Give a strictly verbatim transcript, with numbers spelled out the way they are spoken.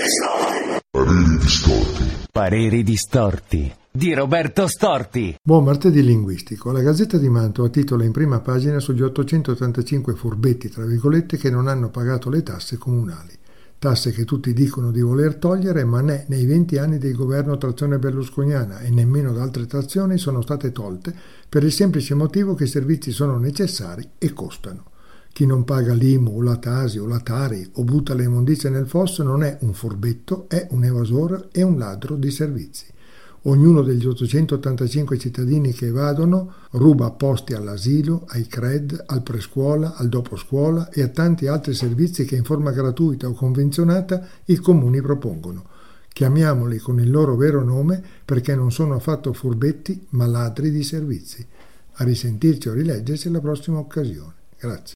Pareri distorti. Pareri distorti di Roberto Storti. Buon martedì linguistico. La Gazzetta di Mantova titola in prima pagina sugli ottocentottantacinque furbetti, tra virgolette, che non hanno pagato le tasse comunali. Tasse che tutti dicono di voler togliere, ma né nei venti anni del governo trazione berlusconiana e nemmeno da altre trazioni sono state tolte per il semplice motivo che i servizi sono necessari e costano. Chi non paga l'I M U, la Tasi o la Tari o butta le immondizie nel fosso non è un furbetto, è un evasore e un ladro di servizi. Ognuno degli ottocentottantacinque cittadini che evadono ruba posti all'asilo, ai cred, al prescuola, al doposcuola e a tanti altri servizi che in forma gratuita o convenzionata i comuni propongono. Chiamiamoli con il loro vero nome perché non sono affatto furbetti ma ladri di servizi. A risentirci o rileggersi alla prossima occasione. Grazie.